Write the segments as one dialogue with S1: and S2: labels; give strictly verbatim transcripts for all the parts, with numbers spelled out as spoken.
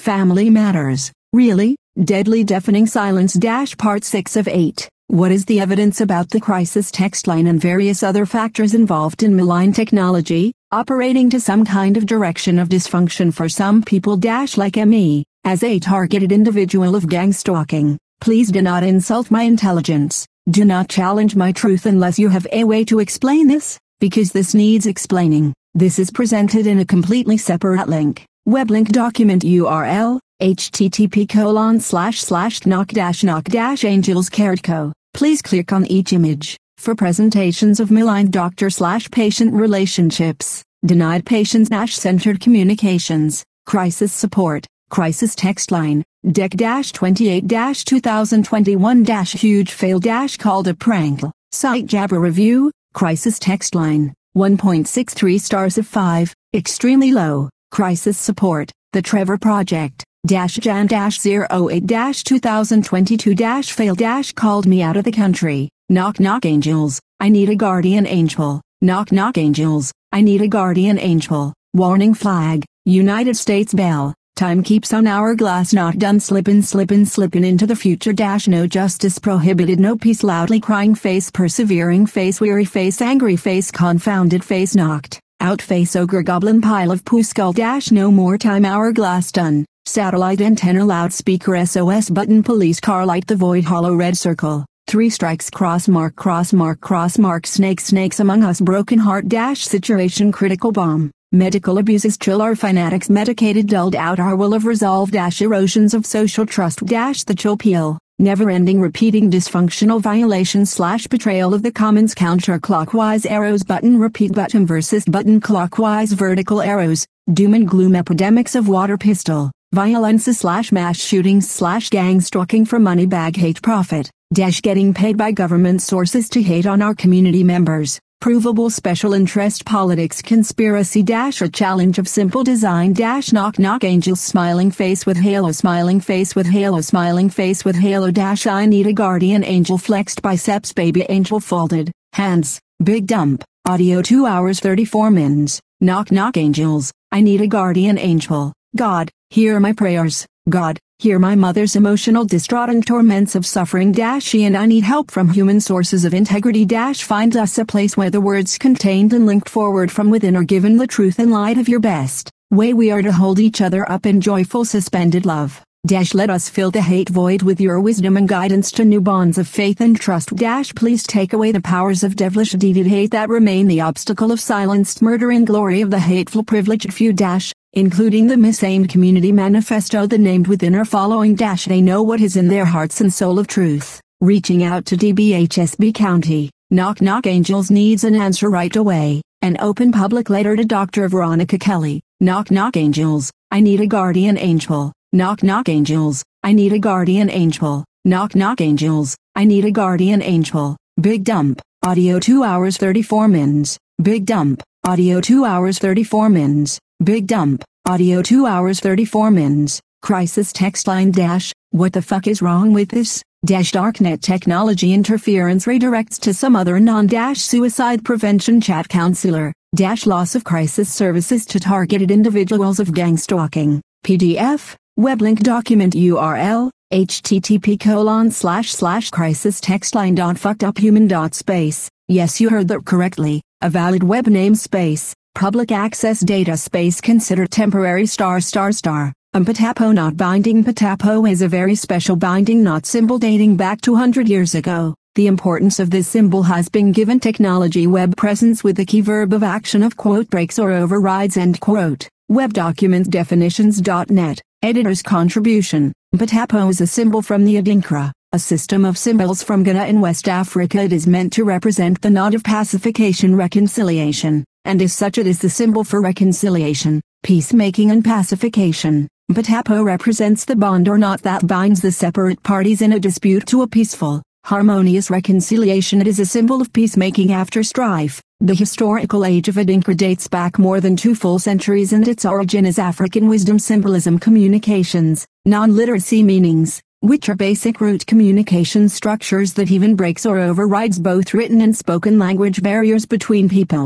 S1: Family Matters, Really? Deadly Deafening Silence Dash Part six of eight. What is the evidence about the crisis text line and various other factors involved in malign technology, operating to some kind of direction of dysfunction for some people dash like me, as a targeted individual of gang stalking? Please do not insult my intelligence. Do not challenge my truth unless you have a way to explain this, because this needs explaining. This is presented in a completely separate link. Web link document U R L, http colon slash slash knock dash knock dash angels cared co. Please click on each image. For presentations of malign doctor slash patient relationships, denied patients dash centered communications, crisis support, crisis text line, deck dash twenty-eight dash two thousand twenty-one dash huge fail dash called a prank, site Jabber review, crisis text line, one point six three stars of five, extremely low, crisis support, the Trevor Project, dash Jan dash zero eight dash two thousand twenty-two dash fail dash called me out of the country, knock knock angels, I need a guardian angel, knock knock angels, I need a guardian angel, warning flag, United States bell. Time keeps on hourglass not done slippin' slippin' slippin' into the future dash no justice prohibited no peace loudly crying face persevering face weary face angry face confounded face knocked out face ogre goblin pile of poo skull dash no more time hourglass done satellite antenna loudspeaker S O S button police car light the void hollow red circle three strikes cross mark cross mark cross mark snake snakes among us broken heart dash situation critical bomb. Medical abuses chill our fanatics medicated dulled out our will of resolve dash erosions of social trust dash the chill peel, never-ending repeating dysfunctional violation slash betrayal of the commons counterclockwise arrows button repeat button versus button clockwise vertical arrows, doom and gloom epidemics of water pistol, violence slash mass shootings slash gang stalking for money bag hate profit, dash getting paid by government sources to hate on our community members. Provable special interest politics conspiracy dash a challenge of simple design dash knock knock angels smiling face with halo smiling face with halo smiling face with halo dash I need a guardian angel flexed biceps baby angel folded hands big dump audio two hours thirty-four minutes knock knock angels I need a guardian angel God hear my prayers God hear my mother's emotional distraught and torments of suffering dash she and I need help from human sources of integrity dash find us a place where the words contained and linked forward from within are given the truth and light of your best way we are to hold each other up in joyful suspended love dash let us fill the hate void with your wisdom and guidance to new bonds of faith and trust dash please take away the powers of devilish deeded hate that remain the obstacle of silenced murder and glory of the hateful privileged few dash including the misaimed community manifesto the named within our following dash they know what is in their hearts and soul of truth, reaching out to D B H S B County, knock knock angels needs an answer right away, an open public letter to Doctor Veronica Kelly, knock knock angels, I need a guardian angel, knock knock angels, I need a guardian angel, knock knock angels, I need a guardian angel, big dump, audio two hours thirty-four minutes, big dump, audio two hours thirty-four minutes. Big dump, audio two hours thirty-four minutes, crisis text line dash, what the fuck is wrong with this, dash darknet technology interference redirects to some other non-dash suicide prevention chat counselor, dash loss of crisis services to targeted individuals of gang stalking, P D F, web link document U R L, http colon slash slash crisis text line dot fucked up human dot space, yes you heard that correctly, a valid web namespace. Public access data space consider temporary star star star. Um Patapo not binding Patapo is a very special binding not symbol dating back two hundred years ago. The importance of this symbol has been given technology web presence with the key verb of action of quote breaks or overrides end quote. Web document definitions dot net. Editor's contribution. Patapo is a symbol from the Adinkra, a system of symbols from Ghana in West Africa. It is meant to represent the knot of pacification reconciliation. And as such it is the symbol for reconciliation, peacemaking and pacification. Patapo represents the bond or knot that binds the separate parties in a dispute to a peaceful, harmonious reconciliation. It is a symbol of peacemaking after strife. The historical age of Adinkra dates back more than two full centuries and its origin is African wisdom symbolism communications, non-literacy meanings, which are basic root communication structures that even breaks or overrides both written and spoken language barriers between peoples.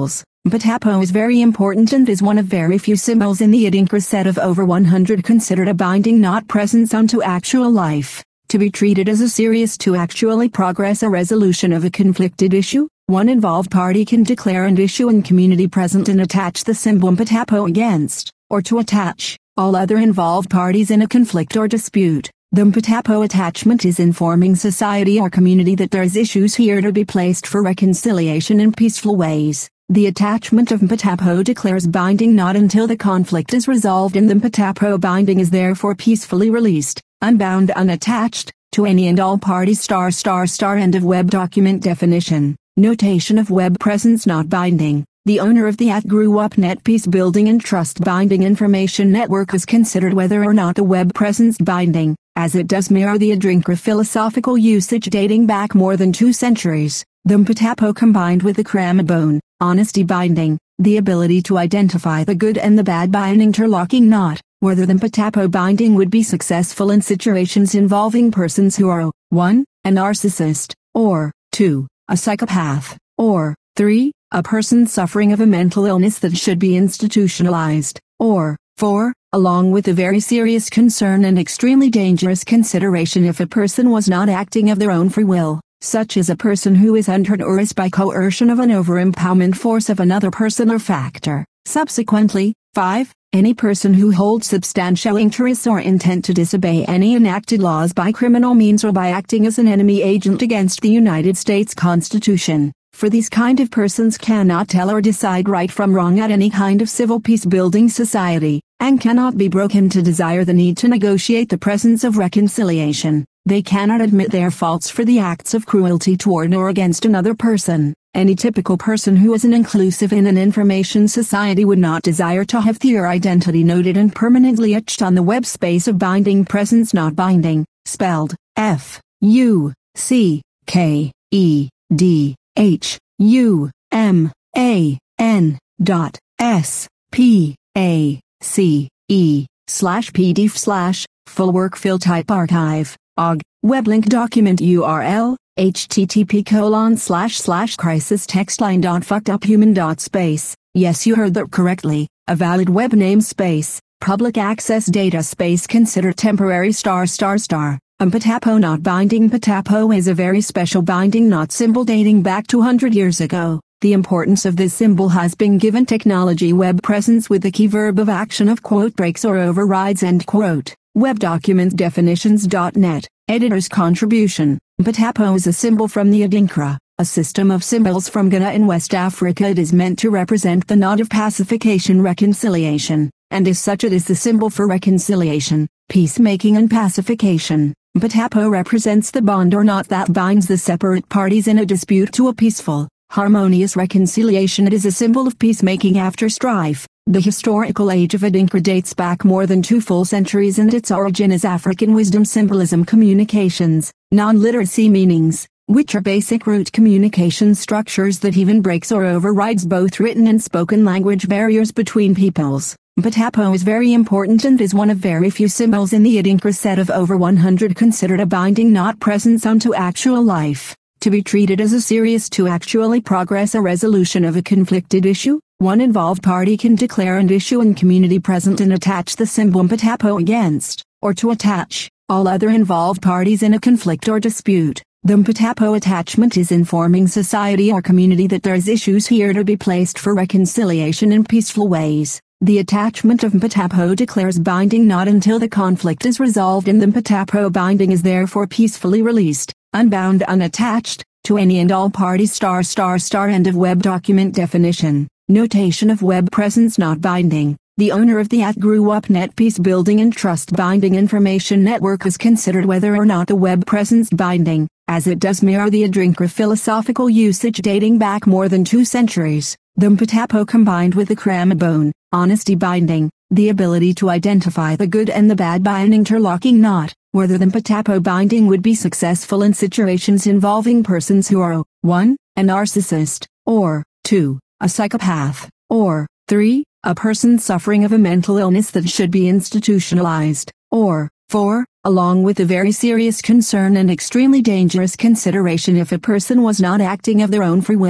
S1: Mpatapo is very important and is one of very few symbols in the Adinkra set of over one hundred considered a binding not presence unto actual life, to be treated as a serious to actually progress a resolution of a conflicted issue. One involved party can declare and issue in community present and attach the symbol Mpatapo against, or to attach, all other involved parties in a conflict or dispute. The Mpatapo attachment is informing society or community that there's issues here to be placed for reconciliation in peaceful ways. The attachment of Mpatapo declares binding not until the conflict is resolved, and the Mpatapo binding is therefore peacefully released, unbound, unattached, to any and all parties. Star star star End of web document definition. Notation of web presence not binding. The owner of the at grew up net peace building and trust binding information network is considered whether or not the web presence binding, as it does mirror the Adinkra philosophical usage dating back more than two centuries. The Mpatapo combined with the Cramabone, honesty binding, the ability to identify the good and the bad by an interlocking knot, whether the Mpatapo binding would be successful in situations involving persons who are one a narcissist, or two a psychopath, or three a person suffering of a mental illness that should be institutionalized, or four along with a very serious concern and extremely dangerous consideration if a person was not acting of their own free will, such as a person who is hunted or is by coercion of an over-empowerment force of another person or factor. Subsequently, five any person who holds substantial interest or intent to disobey any enacted laws by criminal means or by acting as an enemy agent against the United States Constitution. For these kind of persons cannot tell or decide right from wrong at any kind of civil peace-building society, and cannot be broken to desire the need to negotiate the presence of reconciliation. They cannot admit their faults for the acts of cruelty toward or against another person. Any typical person who is an inclusive in an information society would not desire to have their identity noted and permanently etched on the web space of binding presence not binding, spelled F U C K E D H U M A N dot S P A C E slash pdf slash full work fill type archive og web link document U R L http colon slash slash crisis textline dot fucked up human dot space. Yes, you heard that correctly. A valid web namespace, public access data space considered temporary star star star. Mpatapo not binding. Mpatapo is a very special binding not symbol dating back two hundred years ago. The importance of this symbol has been given technology web presence with the key verb of action of quote breaks or overrides end quote. Web document definitions dot net. Editor's contribution. Mpatapo is a symbol from the Adinkra, a system of symbols from Ghana in West Africa. It is meant to represent the knot of pacification reconciliation, and as such it is the symbol for reconciliation, peacemaking and pacification. Mpatapo represents the bond or knot that binds the separate parties in a dispute to a peaceful, harmonious reconciliation. It is a symbol of peacemaking after strife. The historical age of Adinkra dates back more than two full centuries, and its origin is African wisdom symbolism communications, non-literacy meanings, which are basic root communication structures that even breaks or overrides both written and spoken language barriers between peoples. Mpatapo is very important and is one of very few symbols in the Adinkra set of over one hundred considered a binding not presence unto actual life, to be treated as a serious to actually progress a resolution of a conflicted issue. One involved party can declare and issue in community present and attach the symbol Mpatapo against, or to attach, all other involved parties in a conflict or dispute. The Mpatapo attachment is informing society or community that there's issues here to be placed for reconciliation in peaceful ways. The attachment of Mpatapo declares binding not until the conflict is resolved, and the Mpatapo binding is therefore peacefully released, unbound, unattached, to any and all parties. Star star star End of web document definition. Notation of web presence not binding. The owner of the at grew up net peace building and trust binding information network is considered whether or not the web presence binding, as it does mirror the Adinkra philosophical usage dating back more than two centuries. The Mpatapo combined with the Cramabone, honesty binding, the ability to identify the good and the bad by an interlocking knot, whether the Mpatapo binding would be successful in situations involving persons who are one a narcissist, or two a psychopath, or three a person suffering of a mental illness that should be institutionalized, or four along with a very serious concern and extremely dangerous consideration if a person was not acting of their own free will.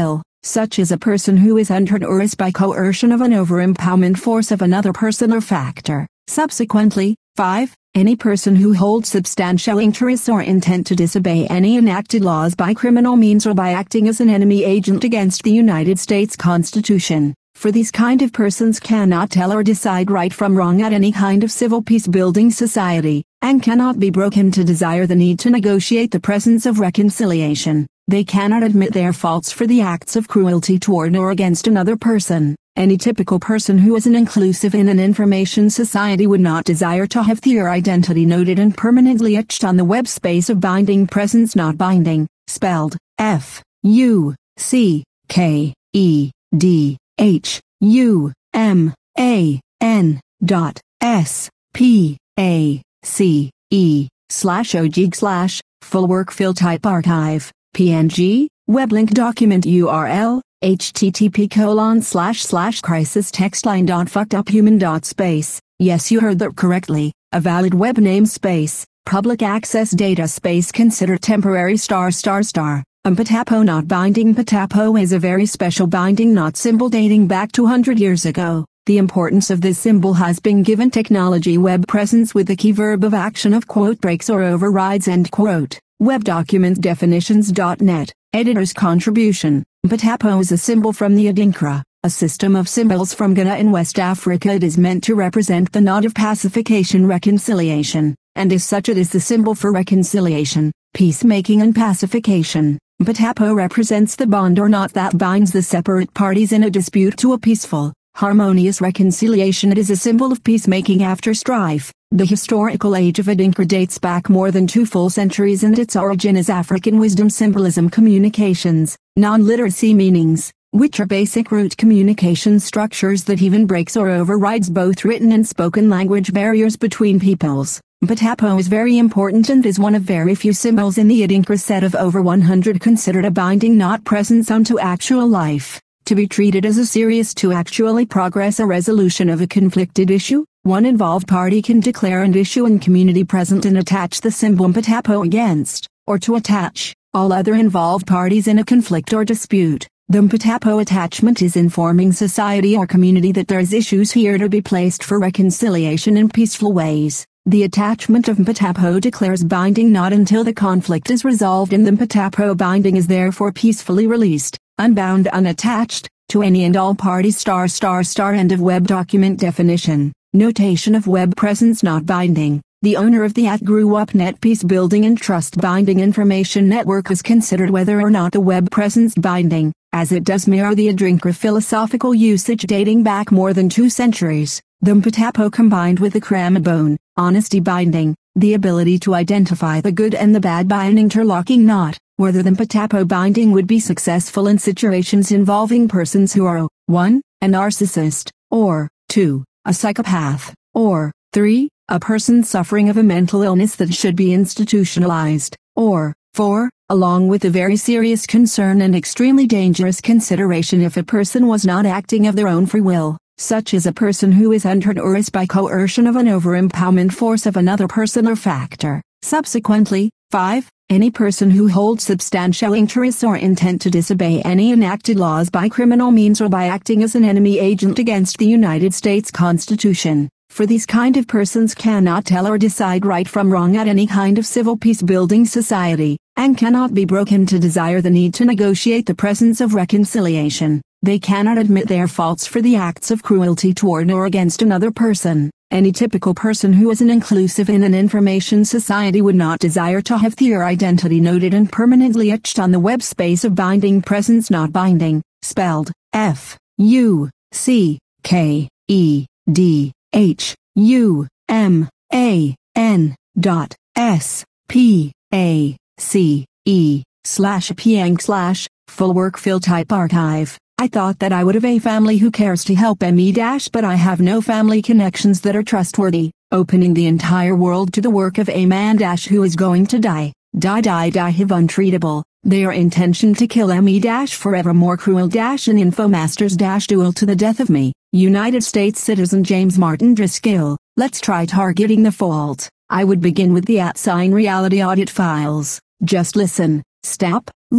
S1: such as a person who is under duress by coercion of an over-empowerment force of another person or factor. Subsequently, five. Any person who holds substantial interest or intent to disobey any enacted laws by criminal means or by acting as an enemy agent against the United States Constitution. For these kind of persons cannot tell or decide right from wrong at any kind of civil peace-building society, and cannot be broken to desire the need to negotiate the presence of reconciliation. They cannot admit their faults for the acts of cruelty toward or against another person. Any typical person who is an inclusive in an information society would not desire to have their identity noted and permanently etched on the web space of binding presence not binding, spelled F U C K E D H U M A N dot S P A C E slash O G slash full work fill type archive P N G web link document U R L http colon slash slash crisis textline dot fucked up human dot space. Yes, you heard that correctly. A valid web namespace, public access data space considered temporary star star star. Um Patapo not binding. Patapo is a very special binding not symbol dating back two hundred years ago. The importance of this symbol has been given technology web presence with the key verb of action of quote breaks or overrides end quote. Web document definitions dot net. Editor's contribution. Patapo is a symbol from the Adinkra, a system of symbols from Ghana in West Africa. It is meant to represent the knot of pacification reconciliation, and as such it is the symbol for reconciliation, peacemaking and pacification. Patapo represents the bond or knot that binds the separate parties in a dispute to a peaceful, harmonious reconciliation. It is a symbol of peacemaking after strife. The historical age of Adinkra dates back more than two full centuries, and its origin is African wisdom symbolism communications, non-literacy meanings, which are basic root communication structures that even breaks or overrides both written and spoken language barriers between peoples. Patapo is very important and is one of very few symbols in the Adinkra set of over one hundred considered a binding not presence unto actual life, to be treated as a serious to actually progress a resolution of a conflicted issue. One involved party can declare an issue in community present and attach the symbol Patapo against, or to attach, all other involved parties in a conflict or dispute. The Patapo attachment is informing society or community that there is issues here to be placed for reconciliation in peaceful ways. The attachment of Patapo declares binding not until the conflict is resolved, and the Patapo binding is therefore peacefully released, unbound, unattached, to any and all parties. Star star star end of web document definition. Notation of web presence not binding. The owner of the at grew up net peace building and trust binding information network is considered whether or not the web presence binding, as it does mirror the Adinkra philosophical usage dating back more than two centuries. The Patapo combined with the Cramabone, honesty binding, the ability to identify the good and the bad by an interlocking knot, whether the Patapo binding would be successful in situations involving persons who are one. A narcissist, or two. A psychopath, or three. A person suffering of a mental illness that should be institutionalized, or four. Along with a very serious concern and extremely dangerous consideration if a person was not acting of their own free will, such as a person who is under duress by coercion of an over-empowerment force of another person or factor. Subsequently, five. Any person who holds substantial interest or intent to disobey any enacted laws by criminal means or by acting as an enemy agent against the United States Constitution. For these kind of persons cannot tell or decide right from wrong at any kind of civil peace-building society, and cannot be broken to desire the need to negotiate the presence of reconciliation. They cannot admit their faults for the acts of cruelty toward or against another person. Any typical person who is an inclusive in an information society would not desire to have their identity noted and permanently etched on the web space of binding presence not binding, spelled F U C K E D H U M A N dot S P A C E slash Piang slash full work fill type archive. I thought that I would have a family who cares to help me dash but I have no family connections that are trustworthy, opening the entire world to the work of a man dash who is going to die, die die die have untreatable, their intention to kill me dash forever more cruel dash and infomasters dash duel to the death of me, United States citizen James Martin Driscoll. Let's try targeting the fault. I would begin with the at sign reality audit files. Just listen, stop, look,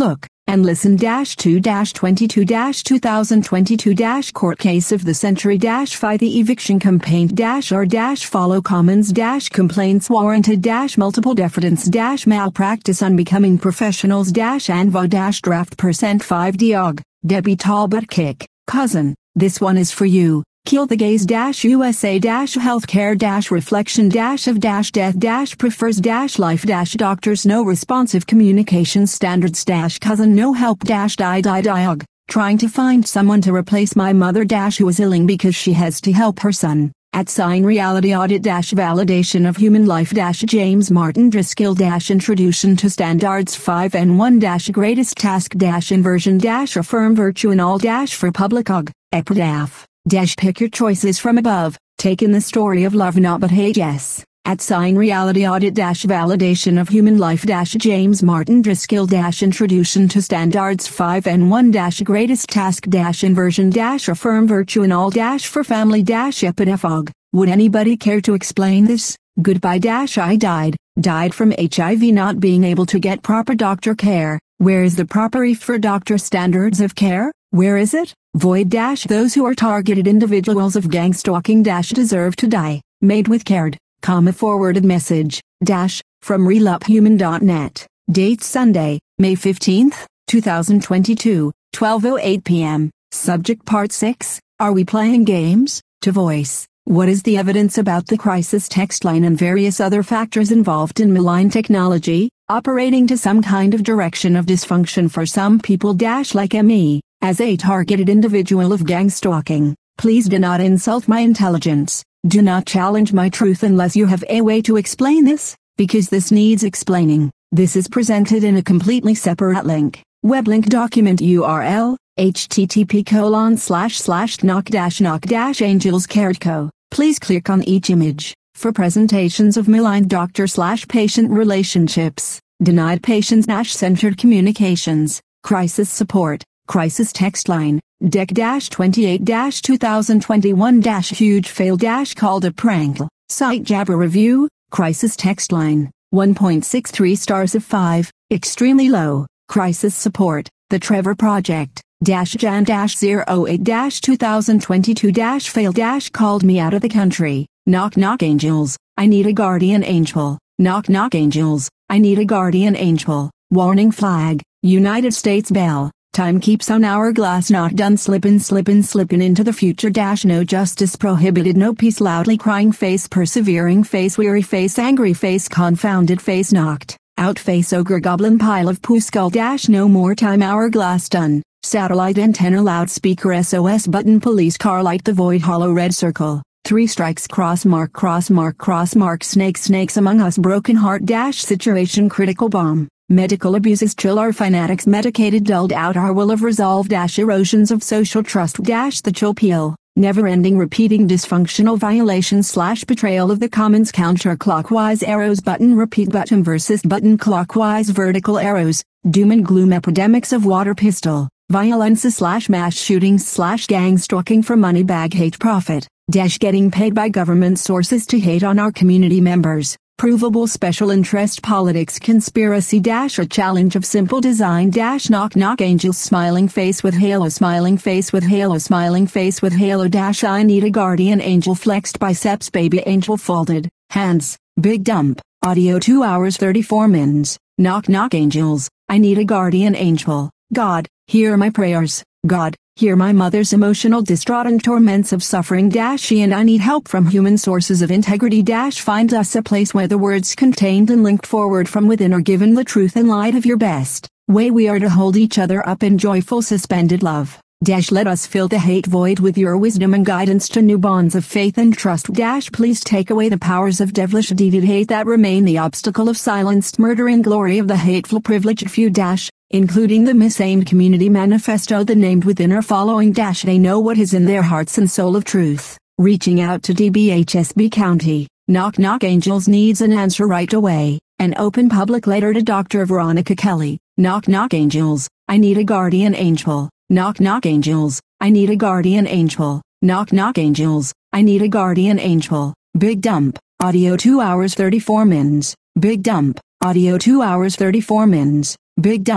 S1: and listen two twenty-two twenty twenty-two Court Case of the Century Fight the Eviction Campaign or Follow Commons Complaints Warranted Multiple Deference Malpractice Unbecoming Professionals Anvo Draft Percent five Diog, Debbie Talbot Kick, Cousin, this one is for you. Kill the gays U S A healthcare reflection of death prefers life doctors no responsive communication standards cousin no help die die diog, trying to find someone to replace my mother who is ailing because she has to help her son. At sign reality audit validation of human life James Martin Driscoll introduction to standards five and one greatest task inversion affirm virtue in all for public og, epitaph. Dash pick your choices from above, take in the story of love not but hate yes. At sign reality audit dash validation of human life dash James Martin Driscoll dash introduction to standards five and one dash greatest task dash inversion dash affirm virtue in all dash for family dash epitaph. Would anybody care to explain this? Goodbye dash I died, died from H I V not being able to get proper doctor care. Where is the proper E for doctor standards of care? Where is it? Void dash those who are targeted individuals of gang stalking dash deserve to die. Made with cared, comma forwarded message, dash, from reluphuman dot net. Date Sunday, May fifteenth, two thousand twenty-two, twelve oh eight p m Subject Part six, Are we playing games? To voice, what is the evidence about the crisis text line and various other factors involved in malign technology, operating to some kind of direction of dysfunction for some people dash like me. As a targeted individual of gang stalking, please do not insult my intelligence, do not challenge my truth unless you have a way to explain this, because this needs explaining. This is presented in a completely separate link. Web link document U R L, http colon slash slash knock dash knock dash angels cared co. Please click on each image. For presentations of malign doctor slash patient relationships, denied patients dash centered communications, crisis support. Crisis text line, D E C twenty-eight twenty twenty-one huge fail called a prank. Site Jabber review, crisis text line, one point six three stars of five, extremely low. Crisis support, the Trevor Project, Jan zero eight twenty twenty-two fail called me out of the country. Knock knock angels, I need a guardian angel. Knock knock angels, I need a guardian angel. Warning flag, United States bell. Time keeps on hourglass not done slippin' slippin' slippin' into the future dash no justice prohibited no peace loudly crying face persevering face weary face angry face confounded face knocked out face ogre goblin pile of poo skull dash no more time hourglass done satellite antenna loudspeaker S O S button police car light the void hollow red circle three strikes cross mark cross mark cross mark snake snakes among us broken heart dash situation critical bomb. Medical abuses chill our fanatics medicated dulled out our will of resolve dash erosions of social trust dash the chill peel, never-ending repeating dysfunctional violation slash betrayal of the commons counterclockwise arrows button repeat button versus button clockwise vertical arrows, doom and gloom epidemics of water pistol, violence slash mass shootings slash gang stalking for money bag hate profit, dash getting paid by government sources to hate on our community members. Provable special interest politics conspiracy dash a challenge of simple design dash knock knock angels smiling face with halo smiling face with halo smiling face with halo dash I need a guardian angel flexed biceps baby angel folded hands big dump audio two hours thirty-four minutes knock knock angels I need a guardian angel God hear my prayers God hear my mother's emotional distraught and torments of suffering dash she and I need help from human sources of integrity dash find us a place where the words contained and linked forward from within are given the truth and light of your best way we are to hold each other up in joyful suspended love dash let us fill the hate void with your wisdom and guidance to new bonds of faith and trust dash please take away the powers of devilish deeded hate that remain the obstacle of silenced murder and glory of the hateful privileged few dash including the misaimed community manifesto the named within are following dash they know what is in their hearts and soul of truth reaching out to D B H S B County knock knock angels needs an answer right away an open public letter to Doctor Veronica Kelly knock knock angels I need a guardian angel knock knock angels I need a guardian angel knock knock angels I need a guardian angel big dump audio two hours thirty-four minutes big dump audio two hours thirty-four minutes Big dump,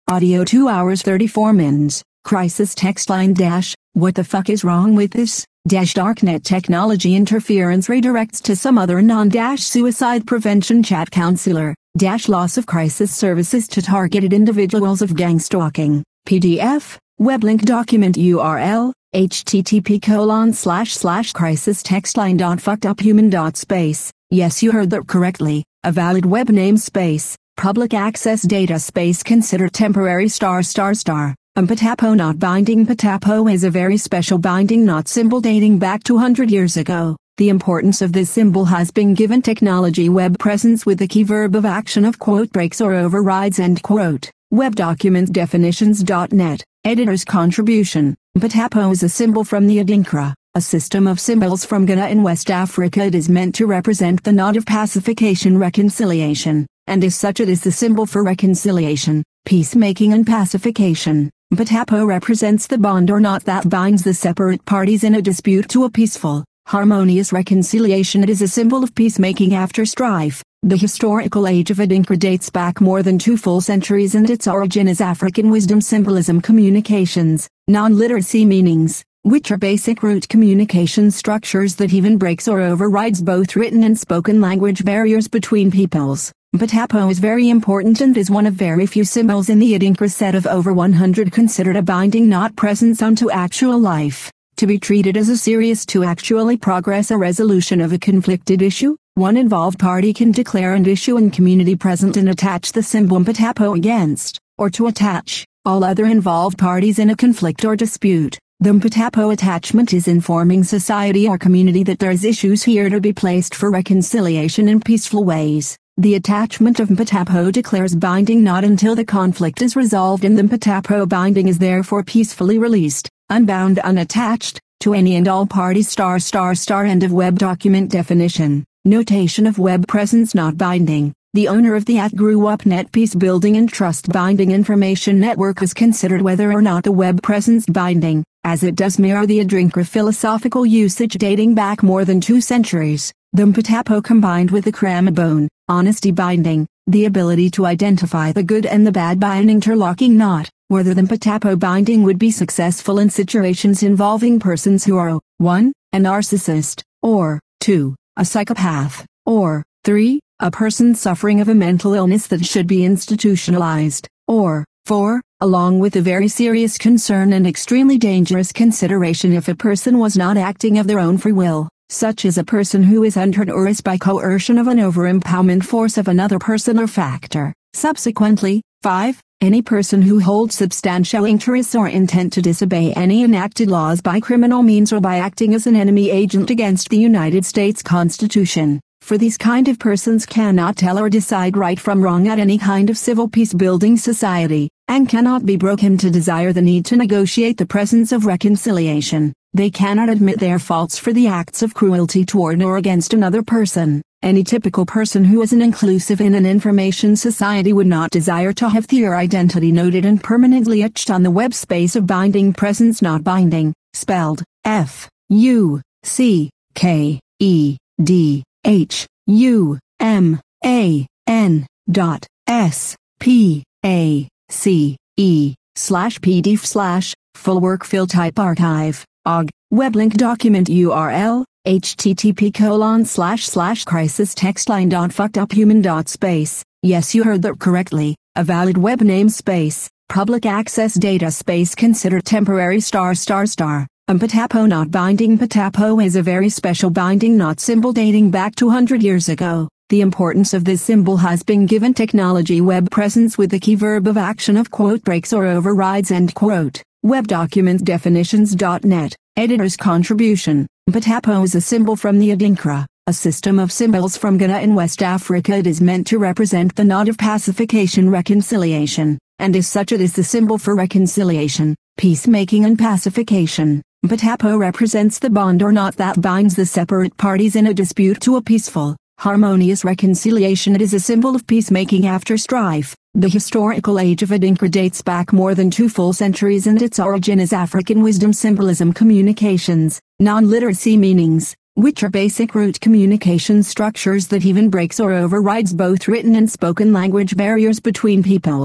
S1: Audio two hours thirty-four minutes. Crisis text line dash. What the fuck is wrong with this? Dash darknet technology interference redirects to some other non-dash suicide prevention chat counselor. Dash loss of crisis services to targeted individuals of gang stalking. P D F. Web link document U R L. http colon slash slash crisis textline dot fucked up human dot space. Yes, you heard that correctly. A valid web namespace. Public access data space considered temporary star star star. Um Patapo not binding. Patapo is a very special binding not symbol dating back two hundred years ago. The importance of this symbol has been given technology web presence with the key verb of action of quote breaks or overrides end quote. Web document definitions dot net. Editor's contribution. Patapo is a symbol from the Adinkra, a system of symbols from Ghana in West Africa. It is meant to represent the knot of pacification reconciliation, and as such it is the symbol for reconciliation, peacemaking and pacification. Patapo represents the bond or knot that binds the separate parties in a dispute to a peaceful, harmonious reconciliation. It is a symbol of peacemaking after strife. The historical age of Adinkra dates back more than two full centuries, and its origin is African wisdom symbolism communications, non-literacy meanings, which are basic root communication structures that even breaks or overrides both written and spoken language barriers between peoples. Patapo is very important and is one of very few symbols in the Adinkra set of over one hundred considered a binding knot presence unto actual life, to be treated as a serious to actually progress a resolution of a conflicted issue. One involved party can declare an issue and community present and attach the symbol Patapo against, or to attach, all other involved parties in a conflict or dispute. The Patapo attachment is informing society or community that there's issues here to be placed for reconciliation in peaceful ways. The attachment of Patapo declares binding not until the conflict is resolved, and the Patapo binding is therefore peacefully released, unbound, unattached, to any and all parties. Star star star. End of web document definition. Notation of web presence not binding. The owner of the at grew up net peace building and trust binding information network is considered whether or not a web presence binding, as it does mirror the Adinkra philosophical usage dating back more than two centuries. The Patapo combined with the Cramabone, honesty binding, the ability to identify the good and the bad by an interlocking knot, whether the Patapo binding would be successful in situations involving persons who are one a narcissist, or two a psychopath, or three a person suffering of a mental illness that should be institutionalized, or four along with a very serious concern and extremely dangerous consideration if a person was not acting of their own free will, such as a person who is unheard or is by coercion of an over-empowerment force of another person or factor. Subsequently, five any person who holds substantial interest or intent to disobey any enacted laws by criminal means or by acting as an enemy agent against the United States Constitution. For these kind of persons cannot tell or decide right from wrong at any kind of civil peace-building society, and cannot be broken to desire the need to negotiate the presence of reconciliation. They cannot admit their faults for the acts of cruelty toward or against another person. Any typical person who is an inclusive in an information society would not desire to have their identity noted and permanently etched on the web space of binding presence not binding, spelled F U C K E D H U M A N dot S P A C E slash P D F slash full work fill type archive O G web link document U R L http colon slash slash crisis textline dot fucked up human dot space. Yes, you heard that correctly. A valid web namespace, public access data space considered temporary star star star. Um Patapo not binding. Patapo is a very special binding not symbol dating back two hundred years ago. The importance of this symbol has been given technology web presence with the key verb of action of quote breaks or overrides end quote. Web document definitions dot net. Editor's contribution. Patapo is a symbol from the Adinkra, a system of symbols from Ghana in West Africa. It is meant to represent the knot of pacification reconciliation, and as such it is the symbol for reconciliation, peacemaking and pacification. Patapo represents the bond or knot that binds the separate parties in a dispute to a peaceful, harmonious reconciliation. It is a symbol of peacemaking after strife. The historical age of Adinkra dates back more than two full centuries, and its origin is African wisdom symbolism communications, non-literacy meanings, which are basic root communication structures that even breaks or overrides both written and spoken language barriers between peoples.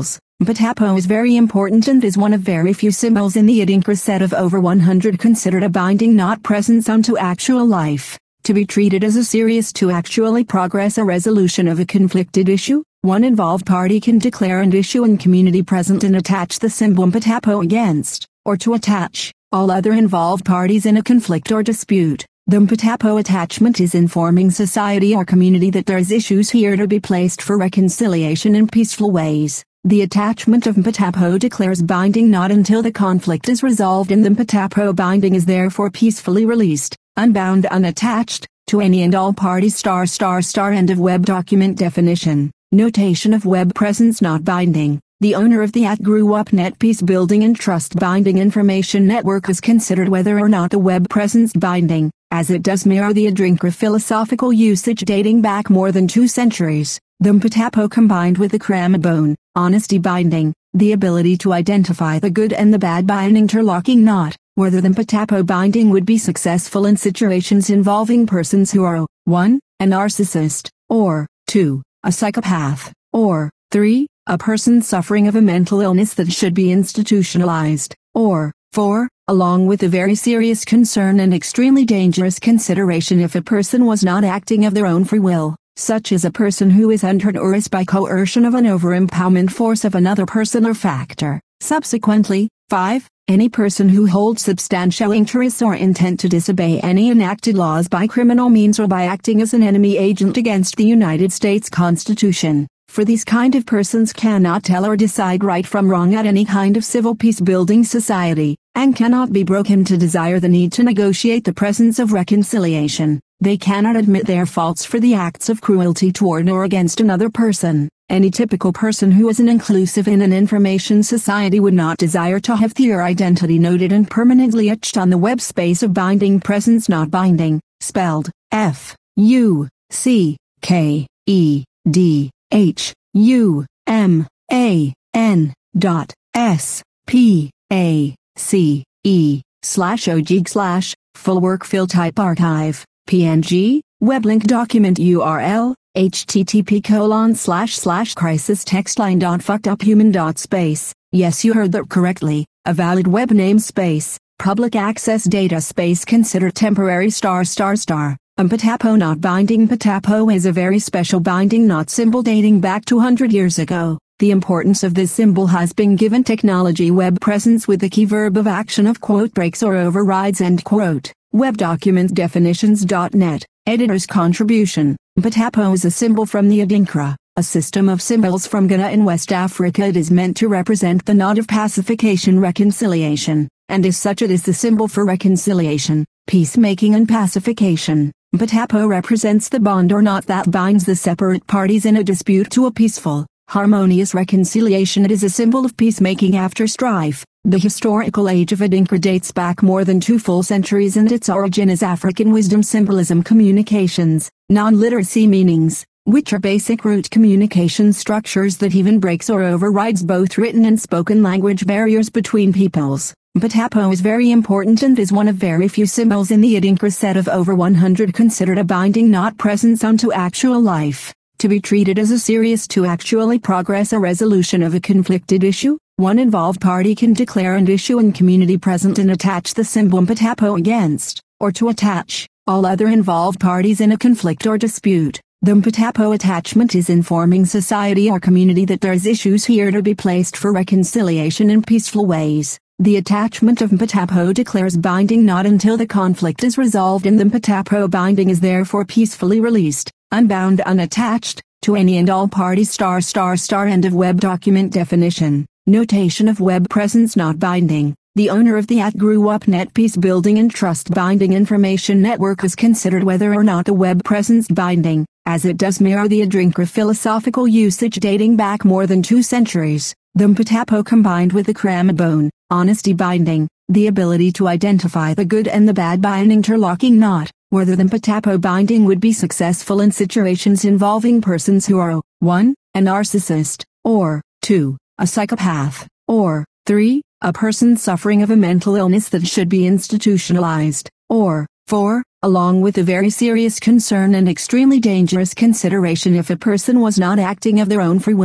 S1: Mpatapo is very important and is one of very few symbols in the Adinkra set of over one hundred considered a binding not presence unto actual life, to be treated as a serious to actually progress a resolution of a conflicted issue. One involved party can declare an issue in community present and attach the symbol Mpatapo against, or to attach, all other involved parties in a conflict or dispute. The Mpatapo attachment is informing society or community that there is issues here to be placed for reconciliation in peaceful ways. The attachment of Mpatapo declares binding not until the conflict is resolved, and the Mpatapo binding is therefore peacefully released, unbound, unattached, to any and all parties. Star star star End of web document definition. Notation of web presence not binding. The owner of the at Grew Up Net Peace Building and Trust Binding Information Network has considered whether or not the web presence binding, as it does mirror the Adinkra philosophical usage dating back more than two centuries. The Mpatapo combined with the Cramabone, honesty binding, the ability to identify the good and the bad by an interlocking knot, whether the Mpatapo binding would be successful in situations involving persons who are one a narcissist, or two a psychopath, or three a person suffering of a mental illness that should be institutionalized, or four along with a very serious concern and extremely dangerous consideration if a person was not acting of their own free will, such as a person who is under or is by coercion of an over-empowerment force of another person or factor. Subsequently, five any person who holds substantial interest or intent to disobey any enacted laws by criminal means or by acting as an enemy agent against the United States Constitution. For these kind of persons cannot tell or decide right from wrong at any kind of civil peace-building society, and cannot be broken to desire the need to negotiate the presence of reconciliation. They cannot admit their faults for the acts of cruelty toward or against another person. Any typical person who is an inclusive in an information society would not desire to have their identity noted and permanently etched on the web space of binding presence not binding, spelled F U C K E D H U M A N dot S P A C E slash O G slash full work fill type archive P N G web link document U R L http colon slash slash crisis textline dot fucked up human dot space. Yes, you heard that correctly. A valid web namespace, public access data space considered temporary star star star. Mpatapo not binding. Mpatapo is a very special binding not symbol dating back two hundred years ago. The importance of this symbol has been given technology web presence with the key verb of action of quote breaks or overrides end quote. Web document definitions dot net. Editor's contribution. Mpatapo is a symbol from the Adinkra, a system of symbols from Ghana in West Africa. It is meant to represent the knot of pacification reconciliation, and as such it is the symbol for reconciliation, peacemaking and pacification. Mpatapo represents the bond or knot that binds the separate parties in a dispute to a peaceful, harmonious reconciliation. It is a symbol of peacemaking after strife. The historical age of Adinkra dates back more than two full centuries, and its origin is African wisdom symbolism communications, non-literacy meanings, which are basic root communication structures that even breaks or overrides both written and spoken language barriers between peoples. Mpatapo is very important and is one of very few symbols in the Adinkra set of over one hundred considered a binding not presence unto actual life, to be treated as a serious to actually progress a resolution of a conflicted issue. One involved party can declare an issue in community present and attach the symbol Mpatapo against, or to attach, all other involved parties in a conflict or dispute. The Mpatapo attachment is informing society or community that there is issues here to be placed for reconciliation in peaceful ways. The attachment of Mpatapo declares binding not until the conflict is resolved, and the Mpatapo binding is therefore peacefully released, unbound, unattached, to any and all parties. Star star star End of web document definition. Notation of web presence not binding. The owner of the at Grew Up Net Peace Building and Trust Binding Information Network has considered whether or not the web presence binding, as it does mirror the Adinkra philosophical usage dating back more than two centuries. The Mpatapo combined with the Cramabone, honesty binding, the ability to identify the good and the bad by an interlocking knot, whether the Mpatapo binding would be successful in situations involving persons who are one a narcissist, or two a psychopath, or three a person suffering of a mental illness that should be institutionalized, or four along with a very serious concern and extremely dangerous consideration if a person was not acting of their own free will,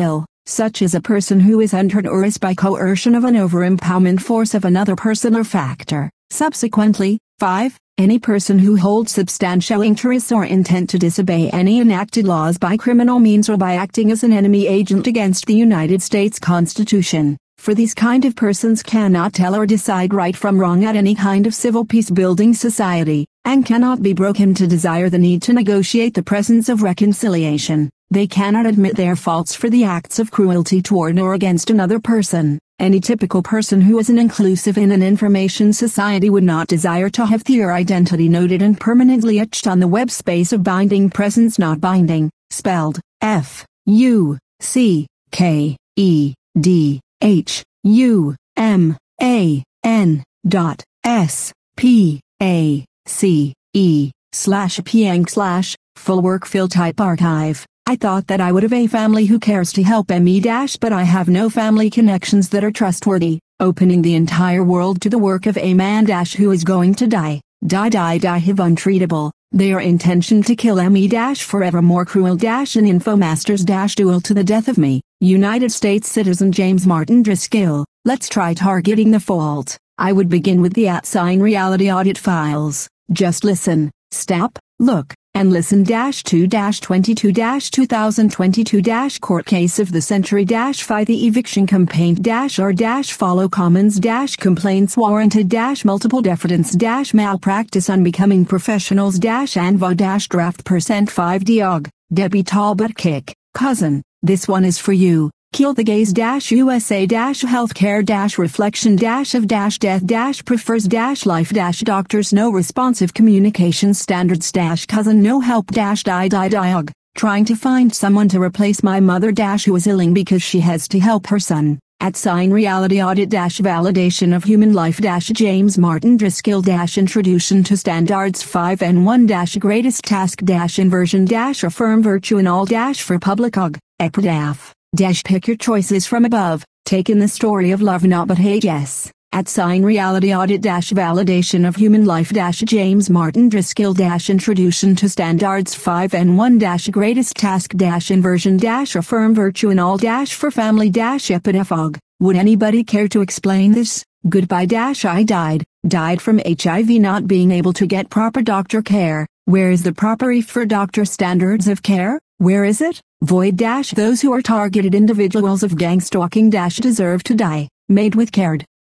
S1: such as a person who is entered or is by coercion of an over-empowerment force of another person or factor. Subsequently, five. Any person who holds substantial interest or intent to disobey any enacted laws by criminal means or by acting as an enemy agent against the United States Constitution. For these kind of persons cannot tell or decide right from wrong at any kind of civil peace-building society, and cannot be broken to desire the need to negotiate the presence of reconciliation. They cannot admit their faults for the acts of cruelty toward or against another person. Any typical person who is an inclusive in an information society would not desire to have their identity noted and permanently etched on the web space of binding presence not binding, spelled F U C K E D H U M A N dot S P A C E slash Piang slash full work fill type archive. I thought that I would have a family who cares to help me dash but I have no family connections that are trustworthy, opening the entire world to the work of a man dash who is going to die, die die die have untreatable, their intention to kill me dash forever more cruel dash and infomasters dash duel to the death of me, United States citizen James Martin Driscoll. Let's try targeting the fault. I would begin with the at sign reality audit files. Just listen, stop, look, and listen dash two dash twenty-two dash two thousand twenty-two dash court case of the century dash five the eviction complaint dash r dash follow commons dash complaints warranted dash multiple defendants dash malpractice unbecoming professionals dash anvo dash draft percent five diog, Debbie Talbot kick, cousin, this one is for you. Kill the gays dash U S A dash healthcare dash reflection dash of dash death dash prefers dash life dash doctors no responsive communication standards dash cousin no help dash die die diog, trying to find someone to replace my mother dash who is ailing because she has to help her son. At sign reality audit dash validation of human life dash James Martin Driscoll dash introduction to standards five and one dash greatest task dash inversion dash affirm virtue in all dash for public og, epitaph. Dash pick your choices from above, take in the story of love not but hate yes. At sign reality audit dash validation of human life dash James Martin Driscoll dash introduction to standards five and one dash greatest task dash inversion dash affirm virtue in all dash for family dash epitaph. Would anybody care to explain this? Goodbye dash I died, died from H I V not being able to get proper doctor care. Where is the proper E for doctor standards of care? Where is it? Void dash those who are targeted individuals of gang stalking dash deserve to die, made with cared.